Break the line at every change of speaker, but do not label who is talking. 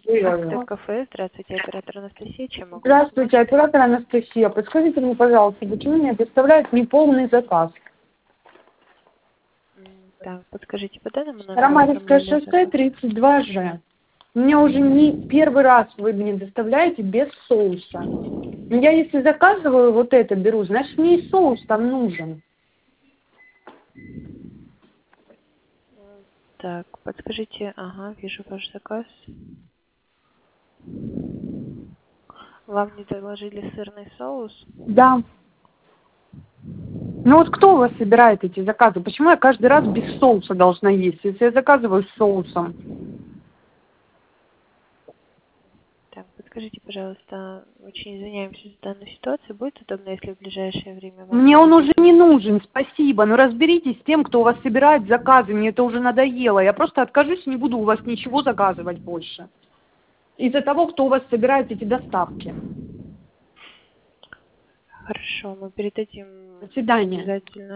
Кафе, здравствуйте, оператор Анастасия, чем могу
Здравствуйте,
помочь?
оператор Анастасия. Подскажите мне, пожалуйста, почему мне доставляют неполный заказ?
Так, подскажите по данному номеру
Ромаревское
оформления
шоссе,
заказа.
32Ж. Мне уже не первый раз вы мне доставляете без соуса. Я если заказываю вот это беру, значит мне и соус там нужен.
Так, подскажите, ага, вижу ваш заказ. Вам не доложили сырный соус?
Да. Ну вот кто у вас собирает эти заказы? Почему я каждый раз без соуса должна есть, если я заказываю с соусом?
Так, подскажите, пожалуйста, очень извиняемся за данную ситуацию. Будет удобно, если в ближайшее время вам
Мне он уже
передадим?
не нужен, спасибо. Но разберитесь с тем, кто у вас собирает заказы. Мне это уже надоело. Я просто откажусь и не буду у вас ничего заказывать больше. Из-за того, кто у вас собирает эти доставки.
Хорошо, мы передадим
До свидания.
обязательно.